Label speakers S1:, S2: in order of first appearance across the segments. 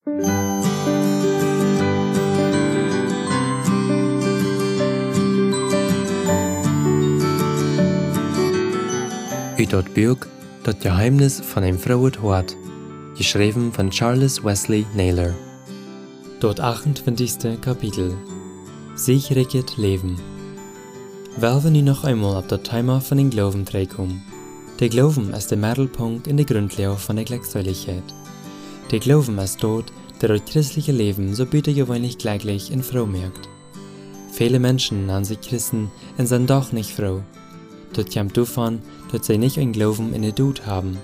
S1: Uit dat Buch Dat Geheimnis van een Vrouw het Hart, geschrieben von Charles Wesley Naylor. Dort 28. Kapitel. Siegreiches Leben. Weil wir nu noch einmal auf das Thema von den Glauben zurückkommen. Der Glauben ist der Mittelpunkt in der Grundlehre von der Glückseligkeit. Der Glauben ist dort, der das christliche Leben so gewöhnlich glücklich und froh merkt. Viele Menschen nennen sich Christen und sind doch nicht froh. Das kommt davon, dass sie nicht ein Glauben in der Tod haben.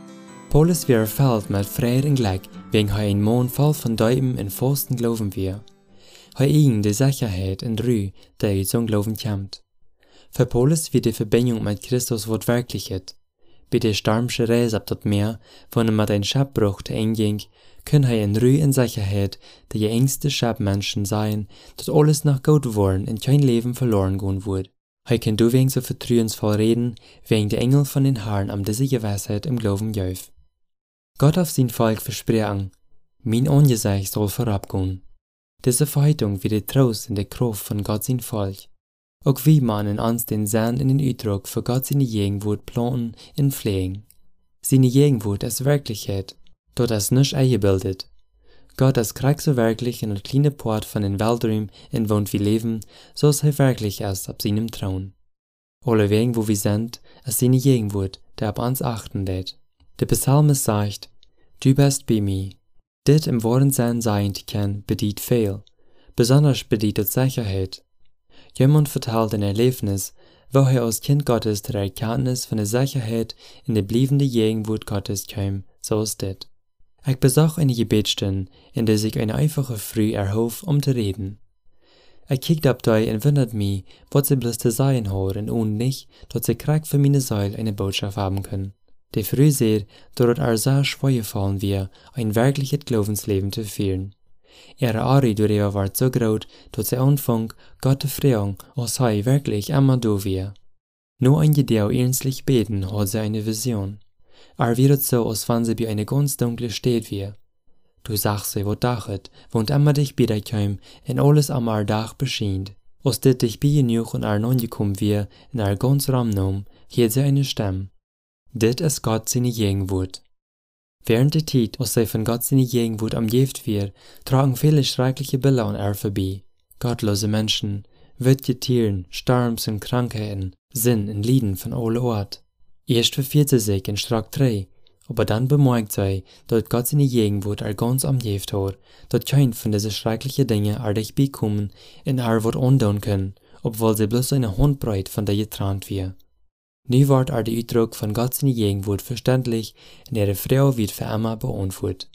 S1: Paulus wäre erfüllt mit Freude und Glück, wegen er ein Mann voll von Deuten und festen Glauben wäre. Er eigen die Sicherheit und Ruhe, die aus zum Glauben kommt. Für Paulus wird die Verbindung mit Christus wird Wirklichkeit. Bei der stürmischen Reise auf das Meer, wo er mit einem Schiffbruch einging, kann er in Ruhe und Sicherheit die engste Schiffmenschen sein, dass alles noch gut geworden und kein Leben verloren gehen wird. Er kann deswegen so vertrauensvoll reden, wegen der Engel von den Herren am diese Gewissheit im Glauben jauf. Gott auf sein Volk versprechen, mein Angesicht soll vorabgehen. Diese Verheißung wird der Trost und der Kraft von Gott sein Volk. Auch wie man in uns den Sinn in den Ausdruck für Gott seine Gegenwart planen und pflegen. Seine Gegenwart ist Wirklichkeit, dort ist nicht eingebildet. Gott ist kriegt so wirklich in der kleine Port von den Weltraum und wohnt wie Leben, so es er wirklich ist auf seinem Thron. Alle Wegen, wo wir sind, ist seine Gegenwart, der auf uns achten lädt. Der Psalmist sagt, du bist bei mir. Dit im wahren Sinn sein zu können, bedient viel. Besonders bedient es Sicherheit. Jemand verteilt ein Erlebnis, wo er als Kind Gottes der Erkenntnis von der Sicherheit in der bleibende Gegenwart Gottes kam, so ist dit. Ich besuche eine Gebetsstunde, in der sich eine einfache Frau erhoff, zu reden. Ich kiekte ab da und wundert mich, was sie bloß zu sagen hat und nicht, dass sie kriegt für meine Seele eine Botschaft haben können. Die Frau sagt, dass es sehr schwer gefallen wäre, ein wirkliches Glaubensleben zu führen. Ihre Ari darüber war so groß, dass sie anfing, Gott zu fragen, ob sie wirklich immer da wäre. Nur ein Gedau ernstlich beten, hat sie eine Vision. Wird so, als wenn sie bei einer ganz dunklen Stadt wäre. Du sagst sie, wo dachet, und immer dich bei dir kam, und alles am Dach bescheint. Als dit dich bei genug und angekommen wäre, in ganz Raum nahm, hielt sie eine Stimme. Dit ist Gott seine Gegenwart. Während der Zeit, als sie von Gott seine Gegenwart umgebt wird, tragen viele schreckliche Bilder an ihr vorbei. Gottlose Menschen, wütende Tieren, Sturms und Krankheiten, Sinn und Leiden von aller Ort. Erst verfiert sie sich in stark drei, aber dann bemerkt sie, dass Gott seine Gegenwart ganz umgebt hat, dass kein von diesen schrecklichen Dingen dich bekommen und wird undun können, obwohl sie bloß eine Handbreit von der getrennt wird. Nu wird der Ausdruck von Gott seine Gegenwart verständlich und ihre Frau wird für immer beantwortet.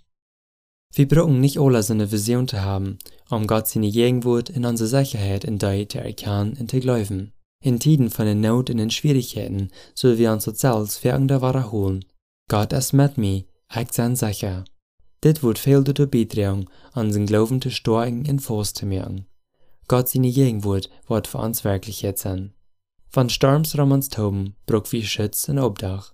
S1: Wir brauchen nicht alle so eine Vision zu haben, Gott seine Gegenwart in unsere Sicherheit in die zu erkennen und zu glauben. In Tiden von den Not und den Schwierigkeiten sollen wir uns selbst folgende Worte holen. Gott ist mit mir, ich bin sicher. Dit wird viel dazu beitragen, unseren Glauben zu stärken und festzumachen. Gott seine Gegenwart wird für uns Wirklichkeit sein. Von Sturms um uns toben, brauchen wir Schutz und Obdach.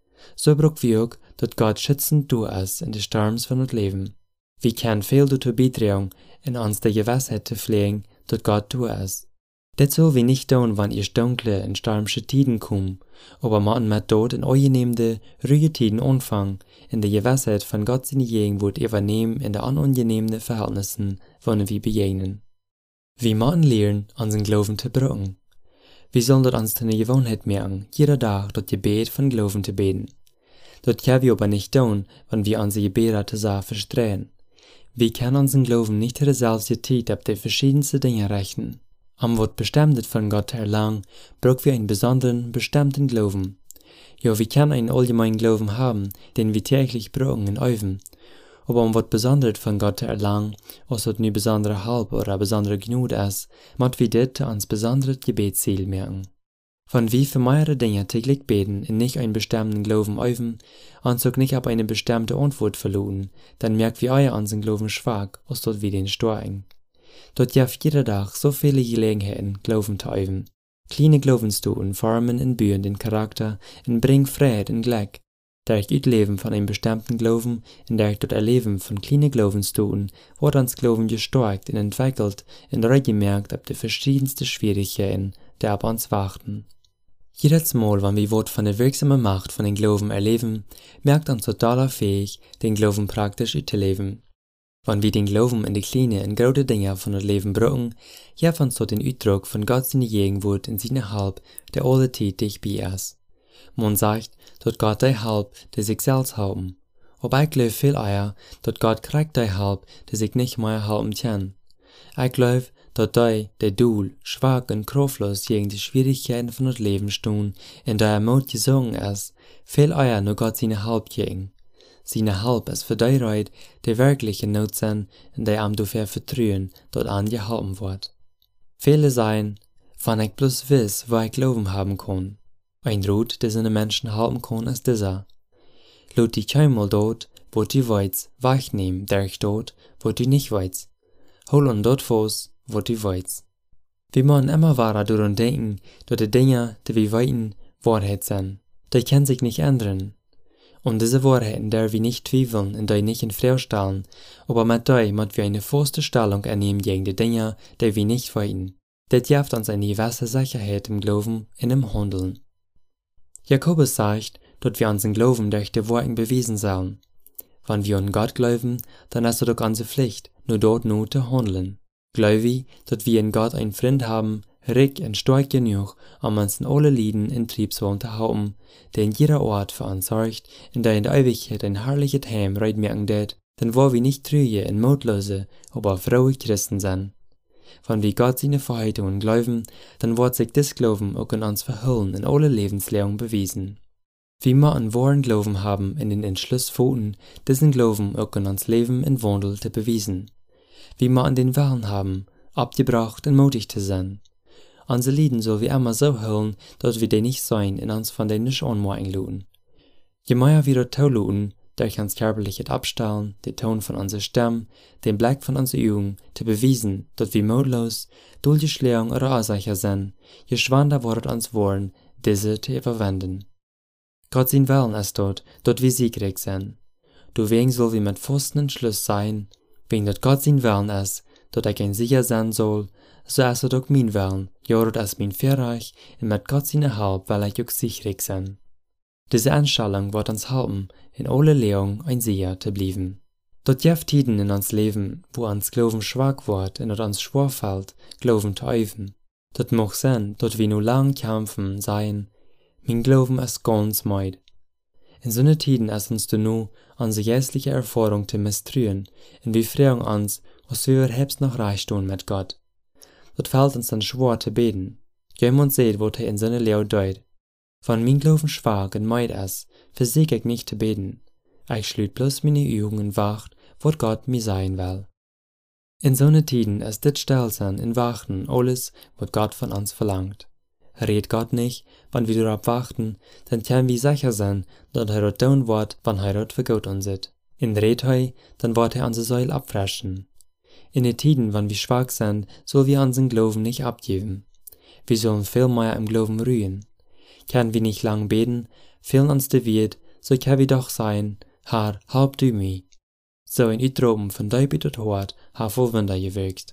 S1: So brauchen wir auch, dass Gott schützend da ist in den Sturms von uns Leben. Wir können viel dazu beitragen, in uns die Gewissheit zu pflegen, dass Gott da ist. Das soll wir nicht tun, wenn ihr dunkle und stürmische Tiden kommen, aber man mit dort in angenehme, ruhige Tiden anfangen, in der Gewissheit von Gott seine Gegenwart übernehmen in den unangenehmen Verhältnissen, worin wir begegnen. Wir müssen lernen, unseren Glauben zu brauchen. Wir sollen dort uns eine Gewohnheit machen, jeder Tag das Gebet von Glauben zu beten. Das können wir aber nicht tun, wenn wir unsere Gebete zusammen verstehen. Wir können unseren Glauben nicht der selbst Zeit auf die verschiedensten Dinge richten. Was Bestimmtes von Gott erlangen, brauchen wir einen besonderen, bestimmten Glauben. Ja, wir können einen allgemeinen Glauben haben, den wir täglich brauchen und üben. Aber was Besonderes von Gott erlangen, als das nie besondere Halb oder besondere Gnade ist, müssen wir das ans besondere Gebetsziel merken. Wenn wir für mehrere Dinge täglich beten und nicht einen bestimmten Glauben üben, und auch nicht auf eine bestimmte Antwort verlassen, dann merken wir unseren Glauben schwach, als dort wir den stärken. Dort gibt jeder Tag so viele Gelegenheiten, Glauben zu üben. Kleine Glaubenstuten formen und bühen den Charakter und bringen Frieden und Glück. der ich uitleven van een bestimmten Glauben, in der ich dort erleben von kleinen Glaubensstoten, wordt ans Glauben gestärkt und entwickelt und gemerkt ab de verschiedenste Schwierigkeiten, die ab uns warten. Jedes Mal, wenn wir Wort von der wirksamen Macht von den Glauben erleben, merkt uns totaler fähig, den Glauben praktisch auszuleben. Wenn wir den Glauben in die kleinen und großen Dinge von das Leben brauchen, gibt uns dort den Ausdruck von Gott seine Gegenwart in seiner Halb, der alle tätig bei ist. Man sagt, dass Gott die Halb, die sich selbst halten. Aber ich glaube viel eher, dass Gott kriegt die Halb, die sich nicht mehr halten kann. Ich glaube, dass die Duhl, schwach und kraftlos gegen die Schwierigkeiten von das Leben stehen, in der Mut gesungen ist, viel eher nur Gott seine Halb gegen. Seine Halb ist für die Leute, die wirklich in Not sind, und die am dafür vertrauen, dort angehalten wird. Viele sagen, wenn ich bloß weiß, wo ich Glauben haben kann. Ein Rot, der seine Menschen halten kann, ist dieser. Lass dich keinmal dort, wo du weißt, wegnehmen, der ich dort, wo du nicht weißt. Hol und dort fast, wo du weißt. Wir müssen immer weiter daran denken, dass die Dinge, die wir weiten, Wahrheit sind. Die können sich nicht ändern. Und diese Wahrheiten, der wir nicht zweifeln und die nicht in Frage stellen, aber mit der müssen wir eine feste Stellung einnehmen gegen die Dinge, die wir nicht weiten. Das gibt uns eine gewisse Sicherheit im Glauben und im Handeln. Jakobus sagt, dass wir unseren Glauben durch die Worte beweisen sollen. Wenn wir an Gott glauben, dann ist es doch unsere Pflicht, nur dort nur zu handeln. Glaube ich, dass wir in Gott einen Freund haben, reich und stark genug, um uns in alle Lieden in Triebswollen zu halten, der in jeder Ort für uns sorgt und der in der Ewigkeit ein herrliches Heim reitmerken wird, dann wo wir nicht trüge und mutlose, aber frohe Christen sind. Wenn wir Gott seine Verheißungen glauben, dann wird sich das Glauben auch in uns verhüllen in alle Lebenslehrungen bewiesen. Wir müssen wahren Glauben haben in den Entschluss fassen, diesen Glauben auch in uns Leben und Wandel zu bewiesen. Wir müssen den Willen haben, abgebracht und mutig zu sein. Unsere Lieden soll wir immer so hüllen, dass wir die nicht sein und uns von denen nicht anmerken lassen. Je mehr wir dort lassen, durch uns körperliches Abstellen, den Ton von unserer Stimme, den Blick von unseren Augen, zu beweisen, dass wir mutlos, durch Lehrung oder unsicher sind, je schwander wird uns wollen, diese zu überwinden. Gott sein Willen ist dort, dass wir siegreich sind. Deswegen soll wir mit festen Entschluss sein, wegen dass Gott sein Willen ist, dass ich ein Sieger sein soll, so ist es auch mein Willen, ja, das ist mein Verreich, und mit Gott seine Halb will ich auch siegreich sein. Diese Einstellung wird uns helfen, in alle Lehrung ein Sieger zu bleiben. Dort gibt Tiden in uns Leben, wo uns Glauben schwach wird und uns schwer fällt, Glauben zu üben. Das mag sein, dass wir nur lang kämpfen, sein, mein Glauben ist ganz meid. In so einer Tiden ist uns nur unsere geistliche Erfahrung zu misstrauen, und wir fragen uns, was wir überhaupt noch reich tun mit Gott. Das fällt uns dann schwer zu beten. Jemand sieht, was in seiner Lehre deut. Wenn mein Glauben schwach und meid ist, versieg ich nicht zu beten. Ich schließe bloß meine Augen und wacht, was Gott mir sein will. In so einer Tiden ist das Stillsein und Wachten alles, was Gott von uns verlangt. Red Gott nicht, wenn wir darauf warten, dann können wir sicher sein, dass dort tun wird, wenn dort für Gott uns ist. In red dann wird unsere Säule abfressen. In den Tiden, wenn wir schwach sind, sollen wir unseren Glauben nicht abgeben. Wir sollen viel mehr im Glauben ruhen. Können wir nicht lang beten, fehlen uns der Wirt, so können wir doch sein, Herr, halb du mich. So ein Utropen von David und Hort hat voll Wunder gewirkt.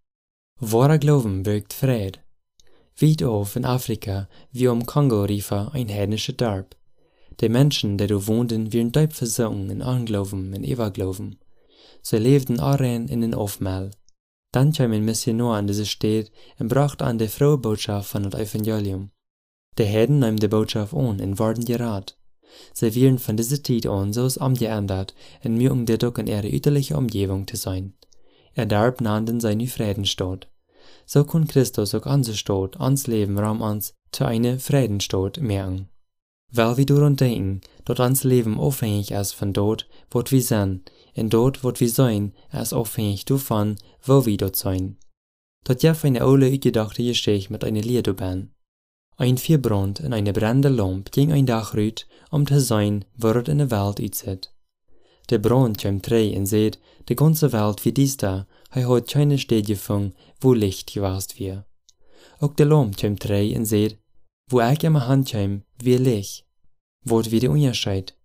S1: Wahrer Glauben wirkt Fried. Weit auf in Afrika, wie Kongo River, ein heidnischer Dorf. Die Menschen, die da wohnten, waren tief versunken in Unglauben und Everglauben. Sie lebten allein in den Aufmal. Dann kam ein Missionar an diese Stadt und brachte an die frohe Botschaft von dem Evangelium. Die Heiden nahmen die Botschaft an und wurden gerat. Sie waren von dieser Zeit an so umgeändert und mögen dadurch in ihre üterliche Umgebung zu sein. Darb nannten seine Friedenstadt. So kann Christus auch unsere Stadt, uns Leben, Raum uns zu einer Friedenstadt merken. Weil wir daran denken, dass unser Leben abhängig ist von dort, wo wir sind, und dort, wo wir sein, ist abhängig davon, wo wir dort sein. Dort gibt eine alte, ausgedachte Geschichte mit einer Liedobahn. Ein Feuerbrand in eine brennende Lampe ging ein Tag rüt, zu sein, wo es in der Welt aussieht. Der Brand kommt drei und sagt, die ganze Welt wie dies da, hat keine Städte gefunden, wo Licht gewast wird. Auch der Lampe kommt drei und sagt, wo ich in meine Hand komme, wie Licht. Wort wie der Unterschied.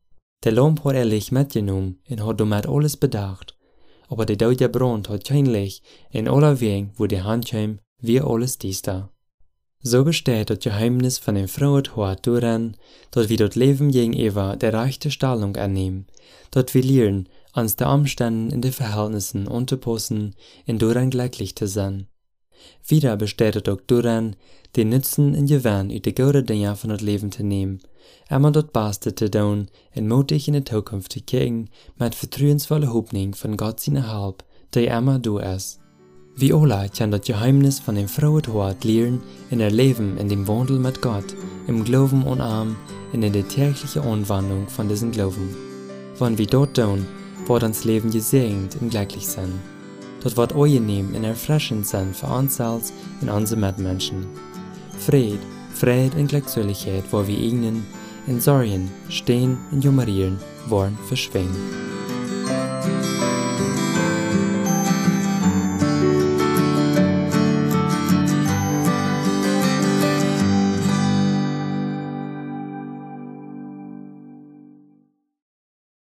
S1: Der Lamp hat Licht mitgenommen und hat damit alles bedacht. Aber der Dauer Brand hat kein Licht in aller Wegen, wo die Hand kam, wie alles dies da. So besteht das Geheimnis von dem Frauenhort darin, dass wir das Leben gegenüber der rechten Stellung annehmen, dass wir lernen, uns den Umständen in den Verhältnissen anzupassen und daran glücklich zu sein. Wieder besteht es auch darin, den Nutzen und Gewinn aus den guten Dingen von das Leben zu nehmen, immer das Beste zu tun und mutig in die Zukunft zu kicken, mit vertrauensvoller Hoffnung von Gott seiner Hilfe, die immer da ist. Wir alle können das Geheimnis von dem Frauenhort lernen in der Leben in dem Wandel mit Gott, im Glauben und Arm und in der täglichen Anwendung von diesem Glauben. Wenn wir dort tun, wird uns Leben gesegnet und glücklich sein. Das wird angenehm und erfrischend sein für uns selbst und unsere Mitmenschen. Friede und Glückseligkeit, wo wir ihnen in Sorgen, Stehen und Jummerieren, wollen verschwingen.